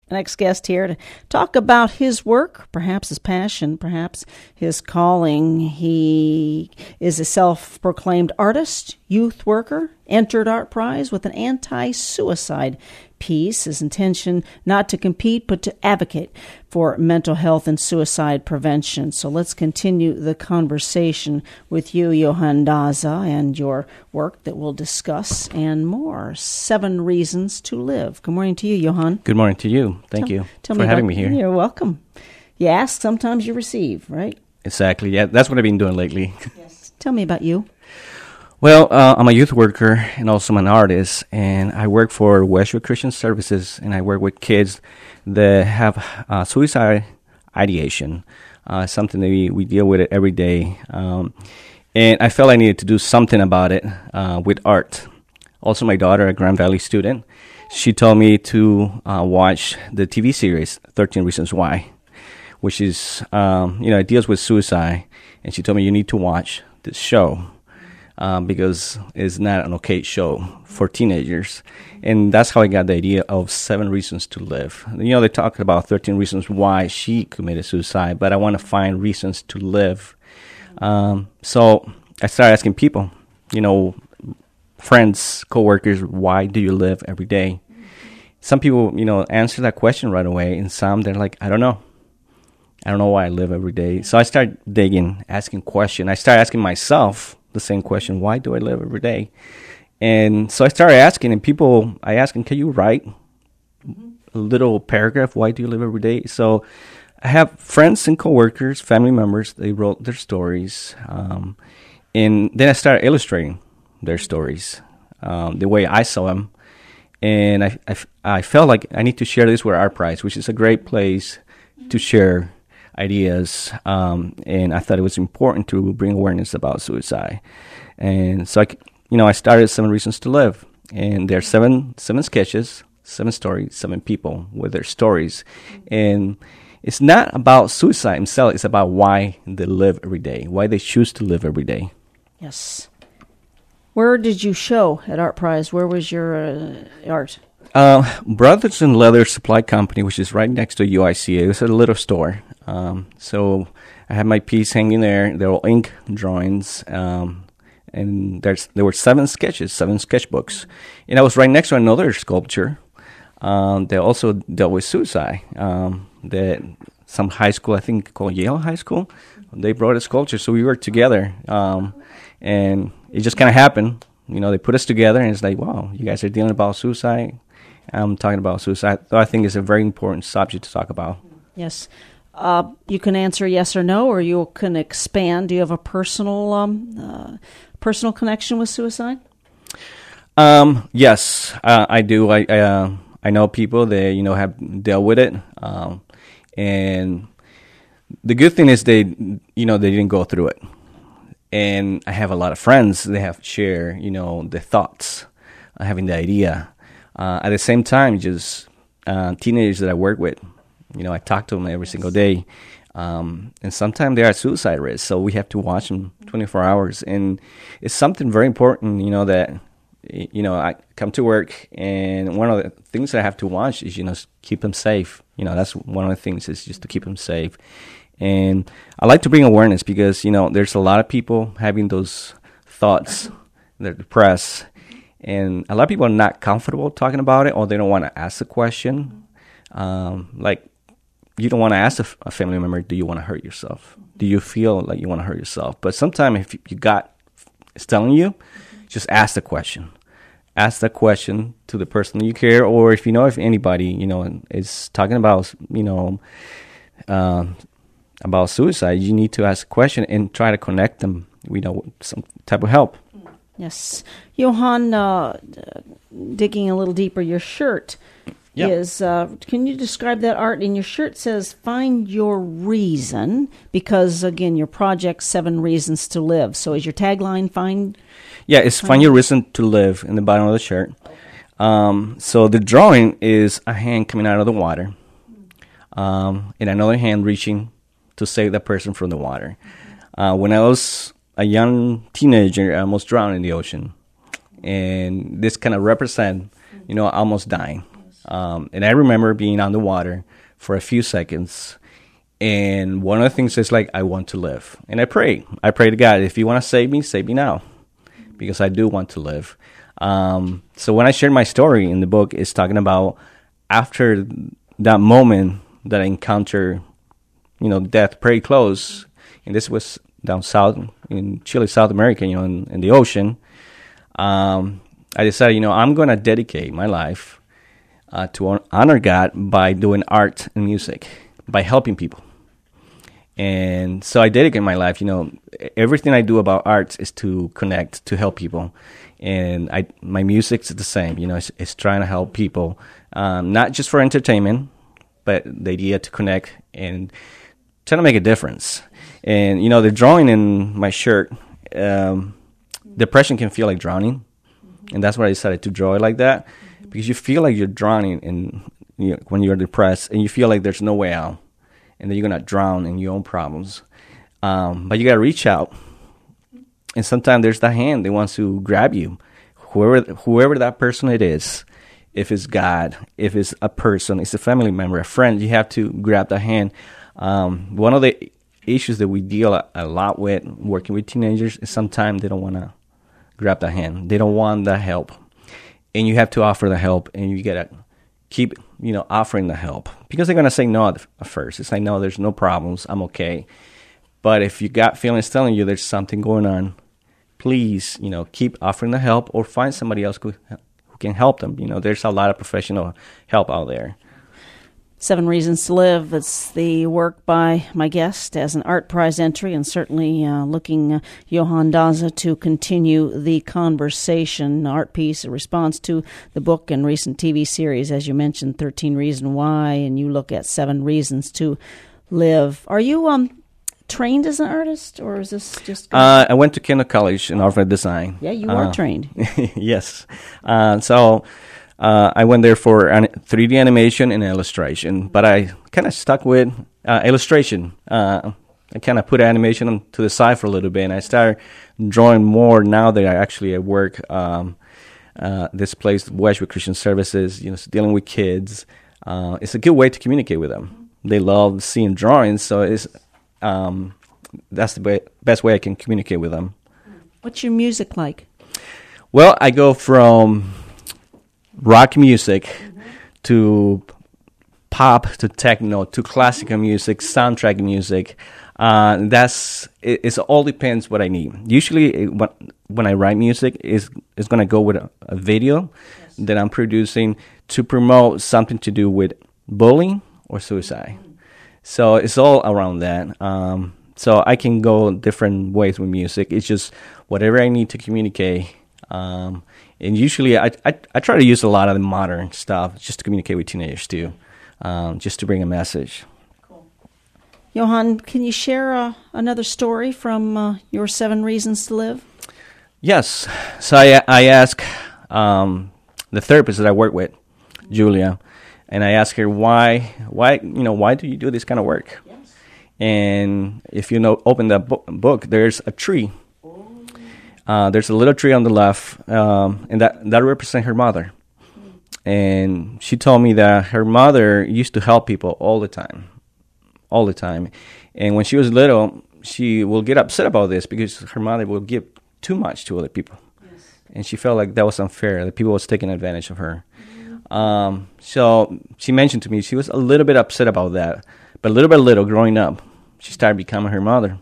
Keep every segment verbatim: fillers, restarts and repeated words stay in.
next guest here to talk about his work, perhaps his passion, perhaps his calling. He is a self-proclaimed artist, youth worker, entered Art Prize with an anti-suicide piece. His intention not to compete, but to advocate for mental health and suicide prevention. So let's continue the conversation with you, Johan Daza, and your work that we'll discuss and more. Seven Reasons to Live. Good morning to you, Johan. Good morning to you. Thank tell, you tell for me having about, me here. You're welcome. You ask, sometimes you receive, right? Exactly. Yeah, that's what I've been doing lately. Yes. Tell me about you. Well, uh, I'm a youth worker and also I'm an artist, and I work for Westwood Christian Services, and I work with kids that have uh, suicide ideation, uh, something that we, we deal with it every day. Um, and I felt I needed to do something about it uh, with art. Also, my daughter, a Grand Valley student, she told me to uh, watch the T V series thirteen Reasons Why, which is, um, you know, it deals with suicide. And she told me, you need to watch this show. Um, because it's not an okay show for teenagers. And that's how I got the idea of Seven Reasons to Live. You know, they talk about thirteen reasons why she committed suicide, but I want to find reasons to live. Um, so I started asking people, you know, friends, coworkers, why do you live every day? Some people, you know, answer that question right away, and some, they're like, I don't know. I don't know why I live every day. So I started digging, asking questions. I started asking myself the same question, why do I live every day? And so I started asking, and people, I asked them, can you write a little paragraph, why do you live every day? So I have friends and coworkers, family members, they wrote their stories. Um, and then I started illustrating their stories, um, the way I saw them. And I, I, I felt like I need to share this with Art Prize, which is a great place to share ideas, um, and I thought it was important to bring awareness about suicide. And so, I, you know, I started Seven Reasons to Live, and there are seven seven sketches, seven stories, seven people with their stories. And it's not about suicide itself, it's about why they live every day, why they choose to live every day. Yes. Where did you show at Art Prize? Where was your uh, art? Uh, Brothers in Leather Supply Company, which is right next to U I C A. It's a little store. Um, so I had my piece hanging there. They're all ink drawings. Um, and there's there were seven sketches, seven sketchbooks. And I was right next to another sculpture um, that also dealt with suicide. Um, that some high school, I think called Yale High School, they brought a sculpture. So we worked together. Um, and it just kind of happened. You know, they put us together, and it's like, wow, you guys are dealing about suicide. I'm talking about suicide. So I think it's a very important subject to talk about. Yes. Uh, you can answer yes or no, or you can expand. Do you have a personal um, uh, personal connection with suicide? Um, yes, uh, I do. I I, uh, I know people that, you know, have dealt with it. Um, and the good thing is they, you know, they didn't go through it. And I have a lot of friends that have shared, you know, the thoughts, uh, having the idea. Uh, at the same time, just uh, teenagers that I work with, you know, I talk to them every single day. Um, and sometimes they are at suicide risk, so we have to watch them twenty-four hours. And it's something very important, you know, that, you know, I come to work, and one of the things that I have to watch is, you know, keep them safe. You know, that's one of the things, is just to keep them safe. And I like to bring awareness because, you know, there's a lot of people having those thoughts. They're depressed. And a lot of people are not comfortable talking about it, or they don't want to ask the question. Um, like, you don't want to ask a, f- a family member, do you want to hurt yourself? Do you feel like you want to hurt yourself? But sometimes if you got, it's telling you, just ask the question. Ask the question to the person you care, or if you know if anybody, you know, is talking about, you know, uh, about suicide, you need to ask a question and try to connect them, you know, with some type of help. Yes. Johan, uh, digging a little deeper, your shirt yep. is, uh, can you describe that art? And your shirt says, find your reason, because, again, your project, Seven Reasons to Live. So is your tagline, find... Yeah, it's find, find your reason to live in the bottom of the shirt. Um, so the drawing is a hand coming out of the water, um, and another hand reaching to save that person from the water. Uh, when I was a young teenager, I almost drowned in the ocean. And this kind of represent, you know, almost dying. Um, and I remember being on the water for a few seconds. And one of the things is like, I want to live. And I pray. I pray to God, if you want to save me, save me now. Because I do want to live. Um, so when I shared my story in the book, it's talking about after that moment that I encountered, you know, death pretty close. And this was down south in Chile, South America, you know, in, in the ocean. Um, I decided, you know, I'm going to dedicate my life uh, to honor God by doing art and music, by helping people. And so I dedicate my life, you know, everything I do about art is to connect, to help people. And I, my music's the same, you know, it's, it's trying to help people, um, not just for entertainment, but the idea to connect and trying to make a difference. And, you know, the drawing in my shirt, um, depression can feel like drowning. And that's why I decided to draw it like that, because you feel like you're drowning in, you know, when you're depressed, and you feel like there's no way out, and that you're going to drown in your own problems. Um, but you got to reach out. And sometimes there's that hand that wants to grab you, whoever whoever that person it is. If it's God, if it's a person, it's a family member, a friend, you have to grab the hand. Um, one of the issues that we deal a, a lot with working with teenagers is sometimes they don't want to grab the hand. They don't want the help. And you have to offer the help, and you got to keep, you know, offering the help. Because they're going to say no at first. It's like, no, there's no problems. I'm okay. But if you got feelings telling you there's something going on, please, you know, keep offering the help, or find somebody else who, who can help them. You know, there's a lot of professional help out there. Seven Reasons to Live. It's the work by my guest as an Art Prize entry, and certainly uh, looking, uh, Johan Daza, to continue the conversation. Art piece, a response to the book and recent T V series, as you mentioned, thirteen Reasons Why, and you look at Seven Reasons to Live. Are you um trained as an artist, or is this just... Uh, I went to Kendall College in art design. Yeah, you uh, are trained. Yes. Uh, so... Uh, I went there for an three D animation and illustration, but I kind of stuck with uh, illustration. Uh, I kind of put animation to the side for a little bit, and I started drawing more now that I actually at work. Um, uh, this place, Westwood Christian Services, you know, dealing with kids. Uh, it's a good way to communicate with them. They love seeing drawings, so it's um, that's the be- best way I can communicate with them. What's your music like? Well, I go from rock music mm-hmm. to pop, to techno, to classical music, soundtrack music. Uh, that's it, it's all depends what I need. Usually, it, when, when I write music, is is gonna go with a, a video yes. that I'm producing to promote something to do with bullying or suicide. Mm-hmm. So it's all around that. Um, so I can go different ways with music. It's just whatever I need to communicate. Um, And usually I, I I try to use a lot of the modern stuff just to communicate with teenagers too, um, just to bring a message. Cool. Johan, can you share uh, another story from uh, your Seven Reasons to Live? Yes. So I I asked um, the therapist that I work with, Julia, and I asked her why why you know why do you do this kind of work? Yes. And if you know open that bo- book, there's a tree. Uh, there's a little tree on the left, um, and that, that represents her mother. Mm. And she told me that her mother used to help people all the time, all the time. And when she was little, she will get upset about this because her mother will give too much to other people. Yes. And she felt like that was unfair, that people was taking advantage of her. Mm. Um, so she mentioned to me she was a little bit upset about that. But little by little, growing up, she started becoming her mother.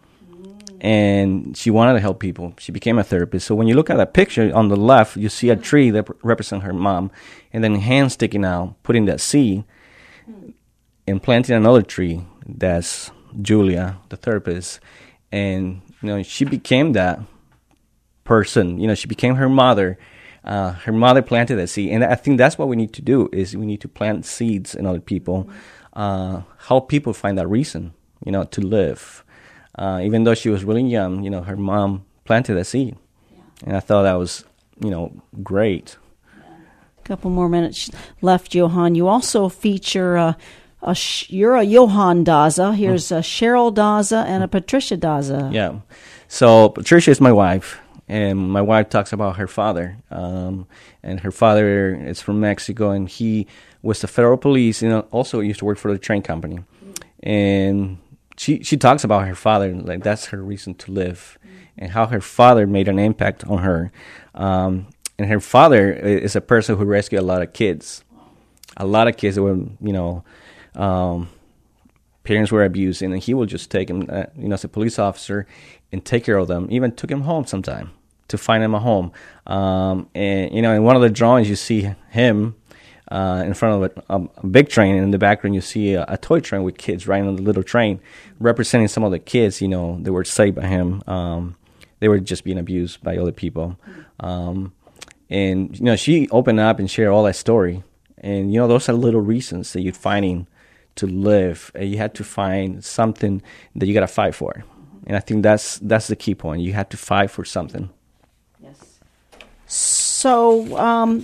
And she wanted to help people. She became a therapist. So when you look at that picture on the left, you see a tree that represents her mom, and then hands sticking out, putting that seed, and planting another tree. That's Julia, the therapist. And you know, she became that person. You know, she became her mother. Uh, her mother planted that seed, and I think that's what we need to do. Is we need to plant seeds in other people, uh, help people find that reason, you know, to live. Uh, even though she was really young, you know, her mom planted a seed. Yeah. And I thought that was, you know, great. A couple more minutes left, Johan. You also feature, uh, a sh- you're a Johan Daza. Here's a Cheryl Daza and a Patricia Daza. Yeah. So Patricia is my wife, And my wife talks about her father, um, and her father is from Mexico, and he was the federal police, and also used to work for the train company. And she she talks about her father, like that's her reason to live, and how her father made an impact on her. Um, and her father is a person who rescued a lot of kids, a lot of kids that were, you know, um, parents were abused, and he will just take them, uh, you know, as a police officer, and take care of them. Even took him home sometime to find him a home. Um, and, you know, in one of the drawings, you see him uh, in front of a, a, a big train, and in the background, you see a, a toy train with kids riding on the little train, representing some of the kids, you know, that were saved by him. Um, they were just being abused by other people. Um, and, you know, she opened up and shared all that story. And, you know, those are little reasons that you're finding to live. And you had to find something that you got to fight for. And I think that's that's the key point. You have to fight for something. Yes. So, um,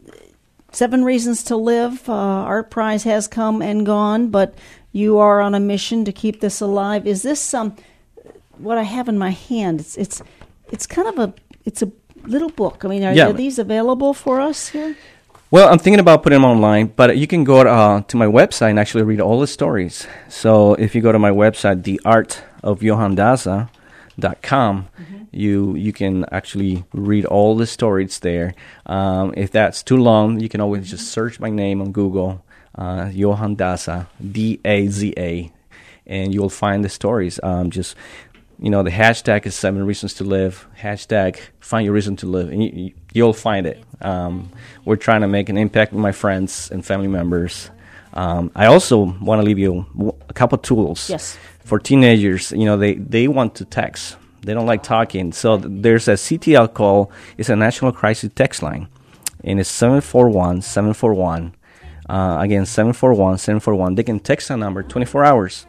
Seven Reasons to Live, uh, Art Prize has come and gone, but you are on a mission to keep this alive. Is this um, what I have in my hand? It's it's it's kind of a it's a little book. I mean, are, yeah. are these available for us here? Well, I'm thinking about putting them online, but you can go uh, to my website and actually read all the stories. So if you go to my website, the art of johan daza dot com, mm-hmm. you you can actually read all the stories there. Um, if that's too long, you can always just search my name on Google, uh, Johan Daza, D A Z A, and you'll find the stories. Um, just, you know, the hashtag is Seven Reasons to Live, hashtag Find Your Reason to Live, and you, you'll find it. Um, we're trying to make an impact with my friends and family members. Um, I also want to leave you a couple tools. Yes. For teenagers, you know, they, they want to text. They don't like talking. So there's a C T L call. It's a National Crisis Text Line. And it's seven four one, seven four one. Uh, again, seven four one, seven four one. They can text a number twenty-four hours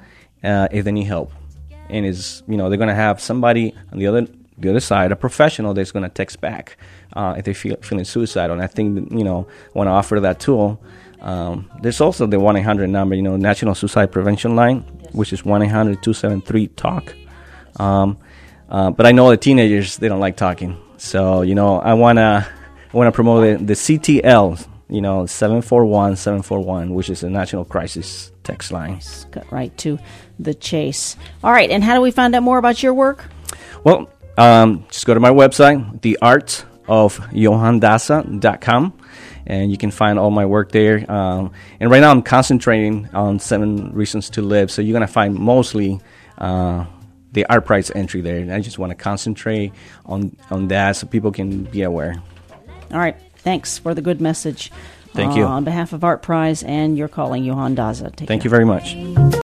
uh, if they need help. And it's, you know, they're going to have somebody on the other the other side, a professional that's going to text back uh, if they feel feeling suicidal. And I think, you know, I want to offer that tool. Um, there's also the one eight hundred number, you know, National Suicide Prevention Line, yes. which is one eight hundred, two seven three, talk. Um, uh, but I know the teenagers, they don't like talking. So, you know, I want to I want to promote the, the C T L, you know, seven four one, seven four one, which is the National Crisis Text Line. Nice. Got right to the chase. All right, and how do we find out more about your work? Well, um, just go to my website, the art of johan daza dot com. And you can find all my work there. Um, and right now I'm concentrating on Seven Reasons to Live. So you're going to find mostly uh, the Art Prize entry there. And I just want to concentrate on, on that so people can be aware. All right. Thanks for the good message. Thank uh, you. On behalf of Art Prize and your calling, Johan Daza. Take Thank care. you very much.